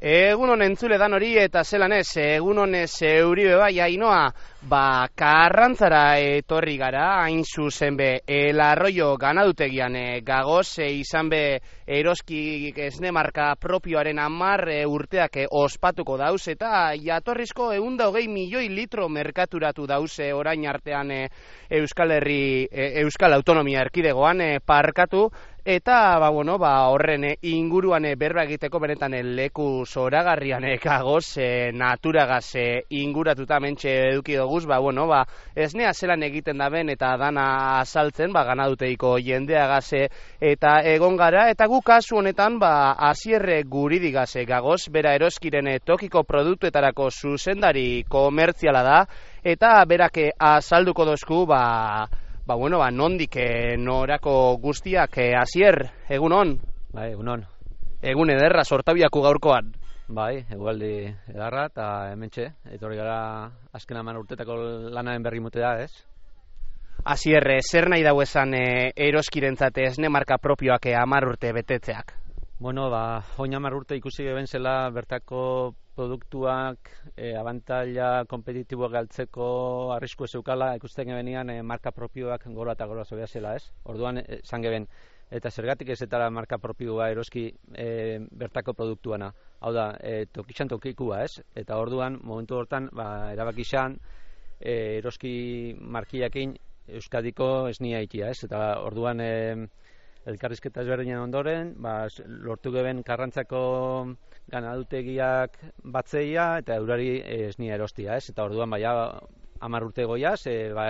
Egunon entzule dan hori eta zelan ez, egunon Uribe bai Ainoa, Karrantzara etorri gara, hain zuzen be, El Arroyo ganadutegian gagoz, izan be Eroski esne marka propioaren 10 urteak ospatuko dauz, eta jatorrizko 120 milioi litro merkaturatu dauz orain artean Euskal Autonomia Erkidegoan parkatu. Eta horren inguruan berba egiteko benetan leku zoragarrian gagoz, naturagaz inguratuta mentxe eduki doguz, esnea zelan egiten da ben eta dana azaltzen, ganaduteiko jendeagaz eta egon gara, eta gu kasu honetan Asier Guridigaz gagoz, bera Eroskiren tokiko produktuetarako zuzendari komertziala da, eta berak azalduko dozku, nondik norako guztiak, Asier, egunon? Bai, egunon. Egun ederra, sortabiako gaurkoan. Bai, egualdi edarra, eta hementxe, etorri gara azken 10 urtetako lanaren berri mute da, ez? Asier, zer nahi dau esan Eroskirentzat esne marka propioak 10 urte betetzeak? Oin 10 urte ikusi geben zela bertako produktuak abantaila kompetitiboak galtzeko arrisku zeukala, ikusten gebenian marka propioak gora eta gora zobea zela, ez? Orduan, zan geben, eta zergatik ez eta marka propioa Eroski bertako produktuana. Hau da, tokixan tokikua, ez? Eta orduan, momentu hortan, erabakixan Eroski markiakin Euskadiko esnia ikia, ez? Eta orduan, elkarrizketa ezberdinen ondoren, lortu geben Karrantzako ganadutegiak batzeia eta eurari esnia erostia, ez? Eta orduan 10 urte goiaz,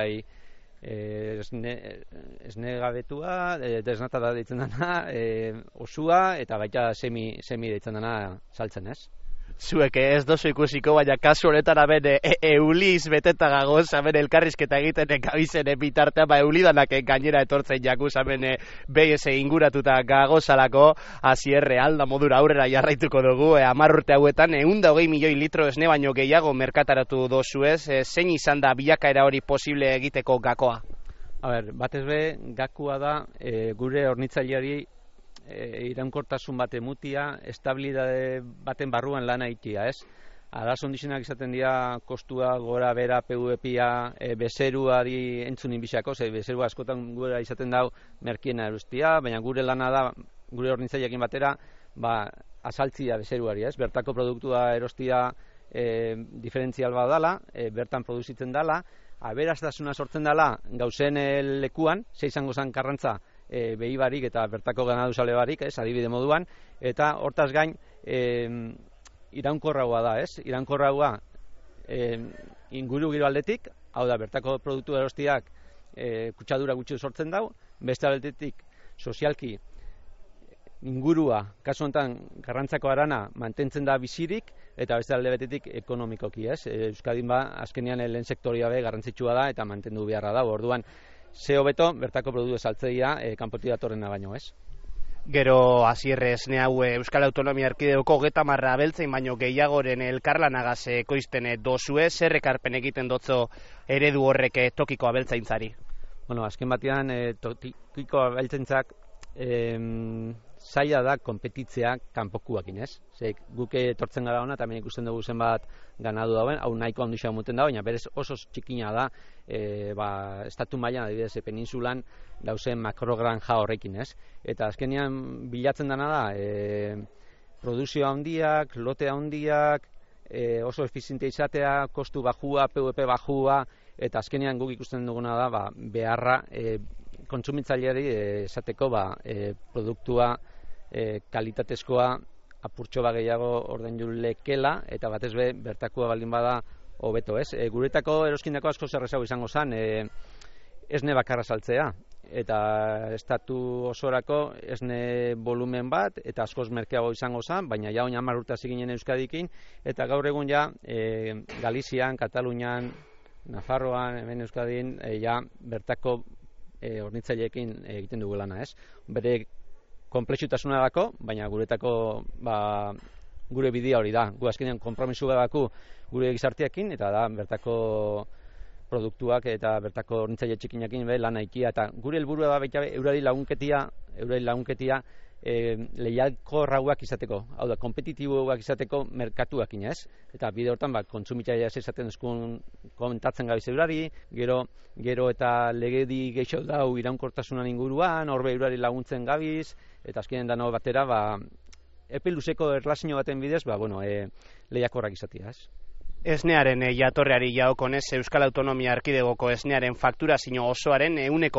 esne gabetua, desnatada deitzen dana, osua eta baita semi deitzen dana saltzen, ez? Zuek ez dozu ikusiko, baina kasu honetan aben euliz beteta gagoz, aben elkarrizketa egiten gabizen bitartean, eulidanak gainera etortzen jakuz, aben BS inguratuta gagozalako, Asier alda modura aurrera jarraituko dugu, 10 urte hauetan, 120 milioi litro esne baino gehiago merkataratu dozu ez, zein izan da bilakaera hori posible egiteko gakoa? Batez be, gakua da gure hornitzaileari iraunkortasun bat emutia, estabilitate baten barruan lana itia, ez? Arazo ondizenak izaten dira kostua gora bera PVP-a bezeruari entzunin bisako, bezerua askotan gure izaten dau merkiena erostia, baina gure lana da, gure hornitzaileekin batera, azaltzia bezeruari, ez? Bertako produktua erostia diferentzial bat dala, bertan produzitzen dala, aberastasuna sortzen dala gauzen lekuan, izango zan Karrantza, behi barik eta bertako ganaduzale barik, adibide moduan, eta hortaz gain iraunkorragoa da, ez? Iraunkorragoa inguru giro aldetik, hau da, bertako produktu erostiak kutsadura gutxi sortzen dau, beste aldetik sozialki ingurua, kasu honetan Karrantzako harana mantentzen da bizirik, eta beste alde betetik ekonomikoki, ez? Euskadin azkenean lehen sektoria be garrantzitsua da eta mantendu beharra da, orduan ze hobeto bertako produktu saltzeia kanpotik datorrena baino, ez? Gero Asier esne hau Euskal Autonomia Erkidegoko 30 abeltzein baino gehiagoren elkarlanagaz ekoizten dozue, zer ekarpen egiten dotzo eredu horrek tokiko abeltzaintzari? Azken batean tokiko abeltzaintzak zaila da konpetitzea kanpokuakin, ez? Guk etortzen gara hona, eta hemen ikusten dugu zenbat ganadu dauen, hau nahiko handixea muten da, baina berez oso txikina da, estatu mailan, adibidez, peninsulan dauzen makrogranja horrekin, ez? Eta azkenean bilatzen dena da, produzio handiak, lote handiak, oso efiziente izatea, kostu bajua, PVP bajua, eta azkenean guk ikusten duguna da, beharra kontsumitzaileari esateko produktua kalitatezkoa apurtxo gehiago ordaindu lekela eta batez be bertakoa baldin bada hobeto, ez? Guretako eroskindako asko zerrezago izango zen esne bakarra saltzea eta estatu osorako esne volumen bat eta askoz merkeago izango zen, baina ja oin 10 urte hasi ginen Euskadikin eta gaur egun ja Galizian, Katalunian, Nafarroan, hemen Euskadin bertako hornitzaileekin egiten dugu lana, ez? Bere konplexutasunarako, baina guretako gure bidea hori da. Gu azkenean konpromisu baku gure gizarteekin eta da bertako produktuak eta bertako hornitzaile txikinakin lana ikia eta gure helburua da baita eurari lagunketia lehiakorrauak izateko, hau da, kompetitiboak izateko merkatuakin, ez? Eta bide hortan, kontsumitzailea esaten eskun komentatzen gabiz eurari, gero eta legedi gehiago dau iraunkortasunan inguruan, horbe eurari laguntzen gabiz, eta azkenen dano batera, epe luzeko erlazio baten bidez, lehiakorrak izatea, ez? Esnearen jatorreari jaokonez Euskal Autonomia Erkidegoko esnearen fakturazio osoaren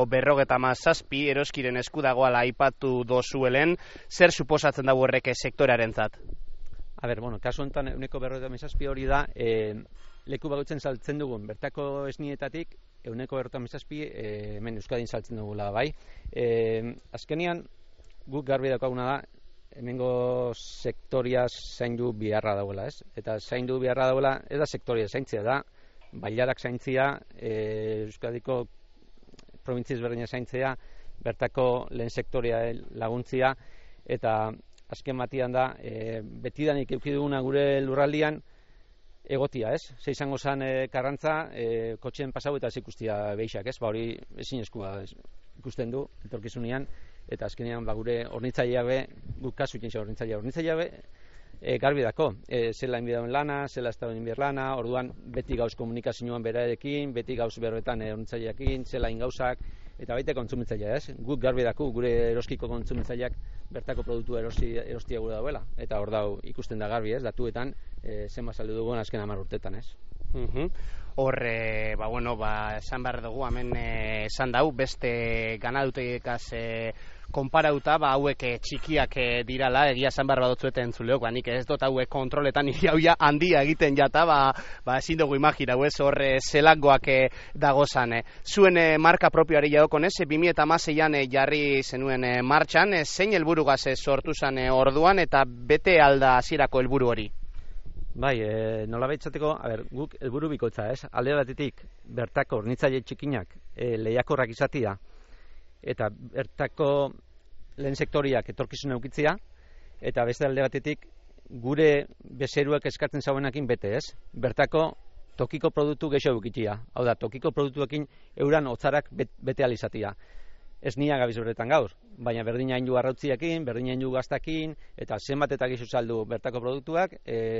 57% eroskiren eskudagoala aipatu dozuelen, zer suposatzen dago horrek sektorearentzat? Kasu honetan 57% hori da, leku bakoitzen saltzen dugun bertako esnietatik 57% hemen Euskadin saltzen dugula, bai. Azkenean, guk garbi daukaguna da, hemengo sektoria zaindu beharra dagoela, ez? Eta zaindu beharra dagoela, ez da sektoria zaintzia da, bailarak zaintzia, Euskadiko provintziz berdina zaintzia, bertako lehen sektoria laguntzia, eta azken batian da, betidanik eduki duguna gure lurraldian, egotia, ez? Ze izango zen karrantza, kotxeen pasau eta ez ikustia behixak, ez? Hori ezin eskua ikusten du, etorkizunean, eta azkenean gure hornitzaileabe, guk kasu ikentzia hornitzaileabe, garbi dako, zela inbidauen lana, zela ez da inbier lana, orduan beti gauz komunikazioan berarekin, beti gauz berretan hornitzaileakin, zela ingauzak, eta baita kontsumitzailea, ez? Guk garbi dako, gure eroskiko kontsumitzaileak bertako produktua erostia gure dauela, eta hor dau ikusten da garbi, ez? Datuetan, zenba saldu dugun azken 10 urtetan, ez? Horre, esan behar dugu, hemen esan dau, beste ganadutegikaz konparauta, hauek txikiak dirala, egia esan behar badotzueta entzuleok, nik ez dut hauek kontroletan iriauia handia egiten jata, ezin dugu imaginau, ez horre zelangoak dagozan. Zuen marka propioari jadokonez, 2016an jarri zenuen martxan, zein helburugaz sortu zen orduan, eta bete alda hasierako helburu hori? Bai, nola behitzateko, guk helburu bikoitza, ez? Alde batetik, bertako hornitzaile txikinak lehiakorrak izatia, eta bertako lehen sektoriak etorkizuna eukitzia, eta beste alde batetik, gure bezeruak eskatzen zauenakin bete, ez? Bertako tokiko produktu gehiago eukitzia. Hau da, tokiko produktuekin euran hotzarak bete alizatia. Ez nia gabiz horretan gaur, baina berdina hain du arrautziakin, berdina hain du gaztakin, eta zenbat eta gizu saldu bertako produktuak,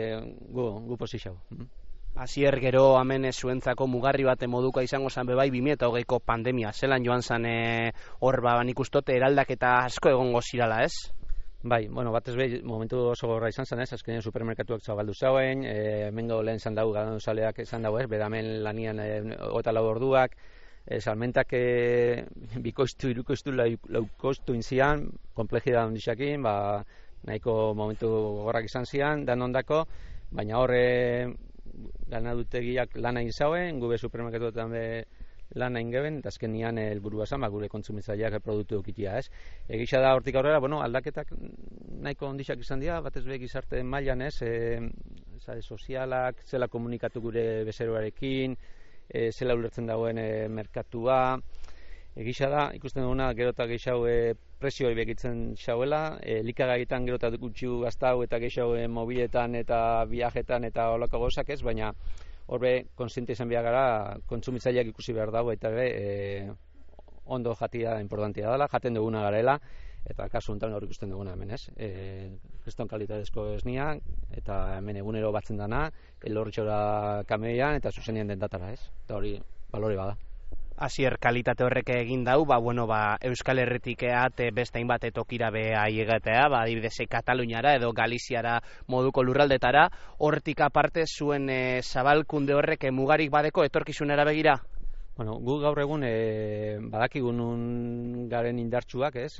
gu posizio. Asier gero hemen zuentzako mugarri bate moduko izango zen bebai 2020ko pandemia, zelan joan zen hor nik ustote eraldaketa asko egongo zirala, ez? Bai, batez behi momentu oso gorra izan zen, ez? Azkenean supermerkatuak zabaldu zauen, hemengo lehen zan dago gadon zaleak izan dago, ez? Bedamen lanian 24 orduak, salmentak bikoiztu, irukoiztu, laukoiztu inzian, komplejidad ondixakin, nahiko momentu gorrak izan zian, dan ondako, baina horre ganadutegiak lana inzauen, gube supermerkatuetan lana ingeben, eta azkenian helburua zen, gure kontsumitzaileak produktu eukitia, ez? Egisa da hortik aurrera, aldaketak nahiko ondixak izan dira, batez behi gizarte mailan, ez? Sare sozialak, zela komunikatu gure bezeroarekin, zela ulertzen dagoen merkatua, egisa da, ikusten duguna, gero eta gehiago prezioi begitzen xauela, likagaitan gero eta gutxiu gaztau eta gehiago mobiletan eta viajetan eta holako gozak ez, baina horbe konsiente izan behar gara, kontsumitzaileak ikusi behar dago eta ondo jatia importantia dela, jaten duguna garela, eta kasu honetan hor ikusten duguna hemen, ez? Kriston kalitatezko esnia, eta hemen egunero batzen dana, elorritxora kameian eta zuzenien dendatara, ez? Eta hori balore bada. Asier kalitate horrek egin dau, Euskal Herritik beste hainbat tokira be aiegatea, adibidez Kataluniara edo Galiziara moduko lurraldetara, hortik aparte zuen zabalkunde horrek mugarik badeko etorkizunera begira? Gu gaur egun badakigun garen indartsuak, ez?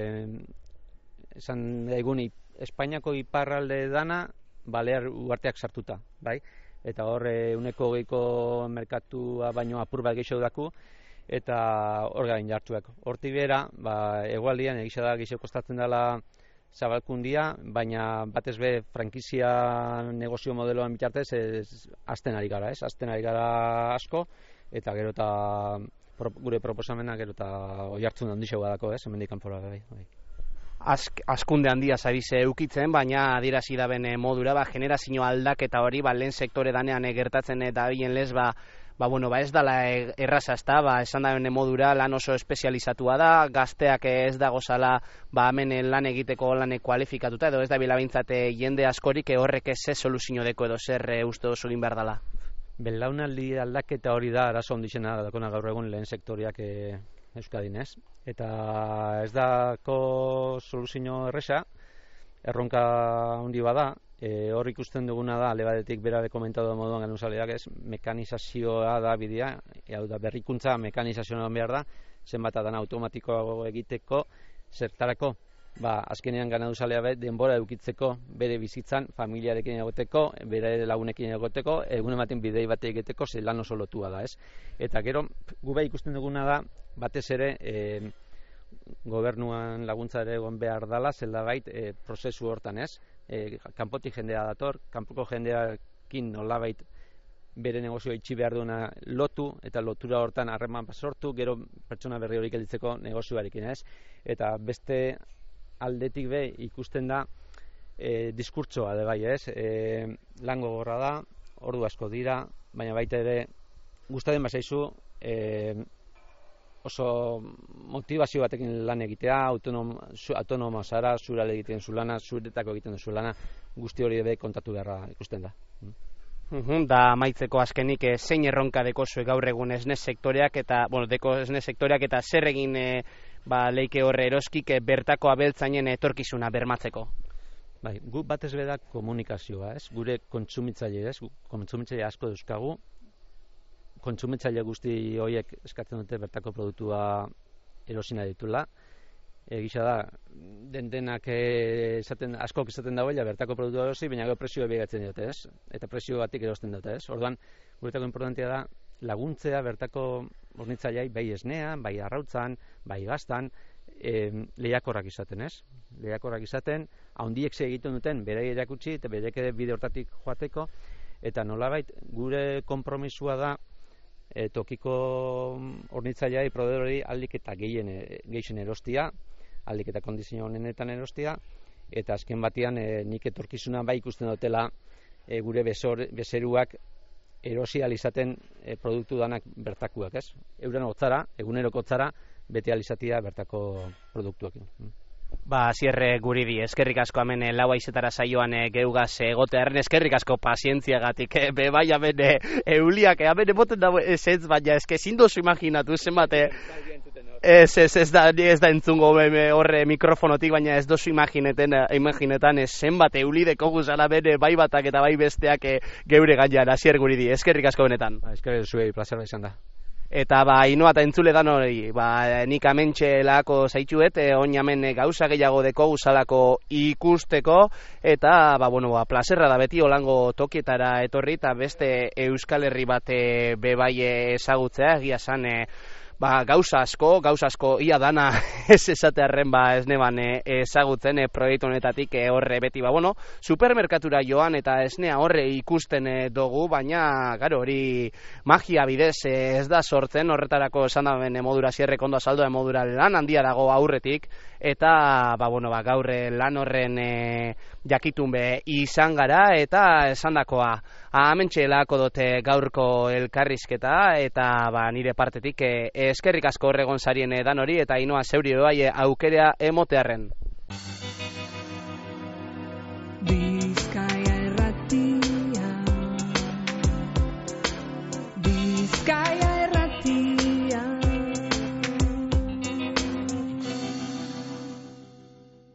Esan egun Espainiako iparralde dana Balear uharteak sartuta, bai? Eta hor 120ko merkatua baino apur bat gehiago daku, eta hor gara indartsuak. Hortik bera, egualdian egisa da gehiago kostatzen dela zabalkundia, baina batez be frankizia negozio modeloan bitartez azten ari gara, ez? Azten ari gara asko, eta gero eta gure proposamena gero eta oihartzun handixeu badako, ez? Hemendik kanpora bai. Askunde handia zabize eukitzen, baina adierazi daben modura, generazio aldaketa hori, lehen sektore danean gertatzen dabilen lez, bueno, ez dala erraza, ezta, esan da modura lan oso espezializatua da, gazteak ez dagozala hemen lan egiteko lan kualifikatuta, edo ez da bilabintzate jende askorik horrek ez soluzio deko edo zer uste oso egin behar dela. Belaunaldi aldaketa hori da arazo ondixena dakona gaur egun lehen sektoriak Euskadin, ez? Eta ez dako soluzio erresa, erronka handi bada, hor ikusten duguna da, alde batetik berabe komentatu moduan ganuzaleak, ez? Mekanizazioa da bidea, hau da berrikuntza mekanizazioa behar da, zenbat adan automatikoago egiteko, zertarako, azkenean ganaduzalea denbora edukitzeko, bere bizitzan, familiarekin egoteko, bere lagunekin egoteko, egun ematen bidei bate egiteko, ze lan oso lotua da, ez? Eta gero, gu ikusten duguna da, batez ere, gobernuan laguntza ere egon behar dala, zeldabait prozesu hortan, ez? Kanpotik jendea dator, kanpoko jendeakin nolabait bere negozioa itxi behar duena lotu, eta lotura hortan harreman sortu, gero pertsona berri horik gelditzeko negozioarekin, ez? Eta beste aldetik ikusten da diskurtsoa de bai, ez? Lan gogorra da, ordu asko dira, baina baita ere gustatzen bazaizu oso motivazio batekin lan egitea, autonomo zara, zura egiten zu lana, zuretako egiten duzu lana, guzti hori ere kontatu beharra ikusten da. Da amaitzeko azkenik zein erronka dekozue gaur egun esne sektoreak eta esne sektoreak eta zer egin leike horre eroskik bertako abeltzainen etorkizuna bermatzeko. Bai, gu batez beda komunikazioa, ez? Gure kontsumitzaile, ez? Kontsumitzaile asko dauzkagu. Kontsumitzaile guzti horiek eskatzen dute bertako produktua erosina ditula. Gisa da, denak askok esaten dagoela bertako produktua erosi, baina gero prezioa begatzen dute, ez? Eta prezio batik erosten dute, ez? Orduan, guretako importantea da laguntzea bertako hornitzaileai bai esnean, bai arrautzan, bai gaztan, lehiakorrak izaten, ez? Lehiakorrak izaten, handiek ze egiten duten bere erakutsi eta berek ere bide hortatik joateko, eta nolabait gure konpromisua da tokiko hornitzaileai proveedorei aldik eta gehien erostia, aldik eta kondizio honetan erostia, eta azken batean nik etorkizuna bai ikusten dutela gure bezeruak erosi alizaten produktu danak bertakuak, ez? Euren hotzara, eguneroko hotzara, bete alizatia bertako produktuekin. Zierre guridi, eskerrik asko hemen lau aizetara saioan geugaz egotearen, eskerrik asko pazientziagatik, bai hemen euliak, hemen emoten dago ez baina eske ezin dozu imaginatu zenbat ez da entzungo horre mikrofonotik, baina ez dozu imaginetan zenbat eulideko guzala bere bai batak eta bai besteak geure gainean, Asier guridi, eskerrik asko benetan. Eskerrik zuei, plazera izan da. Eta inoa eta entzule dan hori, nik amentxe lako zaitxuet, oin hemen gauza gehiago deko guzalako ikusteko, eta plazerra da beti holango tokietara etorri, eta beste Euskal Herri bat bebai ezagutzea, egia zan, gauza asko, ia dana ez esatearren ez neban ezagutzen proiektu honetatik horre beti, supermerkatura joan eta esnea horre ikusten dugu, baina, garo, hori magia bidez ez da sortzen, horretarako esan da modura zierrek ondo azaldu modura lan handia dago aurretik, eta, gaur lan horren jakitun izan gara, eta esandakoa, hementxe lako dute gaurko elkarrizketa, eta nire partetik eskerrik asko horregon zarien dan hori, eta inoa zeuri bai aukerea emotearren. Bizkaia erratia, Bizkaia